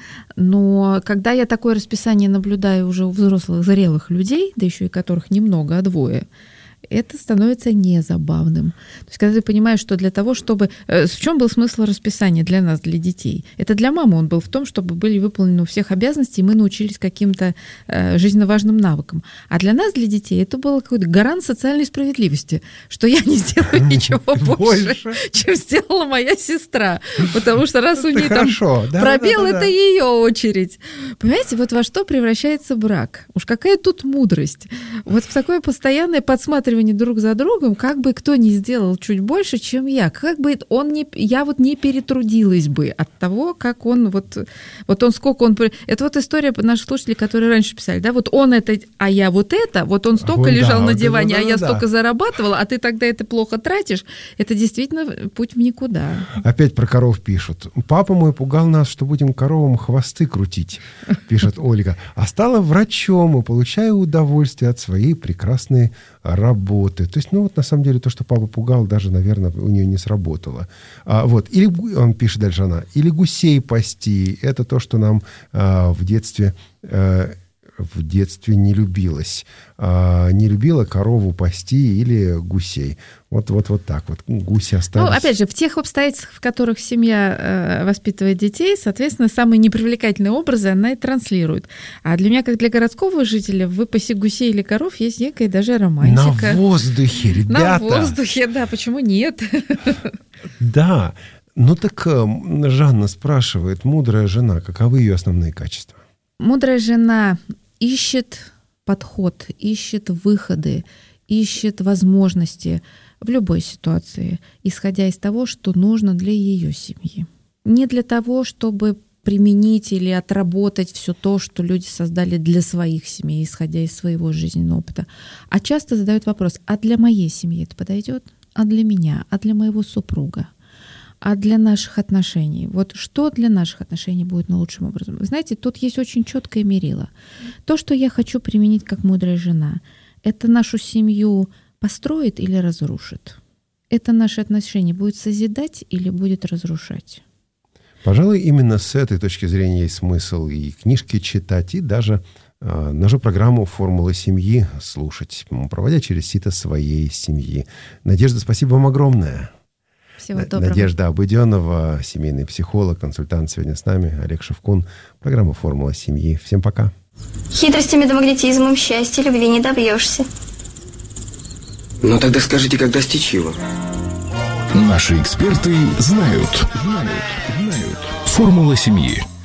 Но когда я такое расписание наблюдаю уже у взрослых, зрелых людей, да еще и которых немного, а двое, это становится незабавным. То есть, когда ты понимаешь, что для того, чтобы... В чем был смысл расписания для нас, для детей? Это для мамы он был в том, чтобы были выполнены у всех обязанности, и мы научились каким-то э, жизненно важным навыкам. А для нас, для детей, это был какой-то гарант социальной справедливости, что я не сделаю ничего больше, чем сделала моя сестра. Потому что раз у нее там пробел, это ее очередь. Понимаете, вот во что превращается брак? Уж какая тут мудрость. Вот в такое постоянное подсматривание друг за другом, как бы кто ни сделал чуть больше, чем я, как бы он не, я вот не перетрудилась бы от того, как он вот, вот он сколько он... Это вот история наших слушателей, которые раньше писали, да, вот он это, а я вот это, вот он столько вот, лежал да, на вот диване, это, а я да, столько да. зарабатывала, а ты тогда это плохо тратишь, это действительно путь в никуда. Опять про коров пишут. Папа мой пугал нас, что будем коровам хвосты крутить, пишет Ольга. А стала врачом и получаю удовольствие от своей прекрасной работы. То есть, ну вот на самом деле то, что папа пугал, даже, наверное, у нее не сработало. А, вот. Или, он пишет дальше она, или гусей пасти. Это то, что нам а, в детстве... А, в детстве не любилось. А, не любила корову пасти или гусей. Вот, вот, вот так вот. Гуси остались. Ну, опять же, в тех обстоятельствах, в которых семья э, воспитывает детей, соответственно, самые непривлекательные образы она и транслирует. А для меня, как для городского жителя, в выпасе гусей или коров есть некая даже романтика. На воздухе, ребята! На воздухе, да, почему нет? Да. Ну так Жанна спрашивает, мудрая жена, каковы ее основные качества? Мудрая жена ищет подход, ищет выходы, ищет возможности в любой ситуации, исходя из того, что нужно для ее семьи. Не для того, чтобы применить или отработать все то, что люди создали для своих семей, исходя из своего жизненного опыта, а часто задают вопрос: а для моей семьи это подойдет? А для меня? А для моего супруга? А для наших отношений? Вот что для наших отношений будет наилучшим образом? Вы знаете, тут есть очень четкое мерило. То, что я хочу применить как мудрая жена, это нашу семью построит или разрушит? Это наши отношения будет созидать или будет разрушать? Пожалуй, именно с этой точки зрения есть смысл и книжки читать, и даже э, нашу программу «Формула семьи» слушать, проводя через сито своей семьи. Надежда, спасибо вам огромное. Всего доброго. Надежда Обыденова, семейный психолог, консультант, сегодня с нами. Олег Шевкун, программа «Формула семьи». Всем пока. Хитростями да магнетизмом счастья любви не добьешься. Ну тогда скажите, как достичь его? Наши эксперты знают. Знают. Знают. Формула семьи.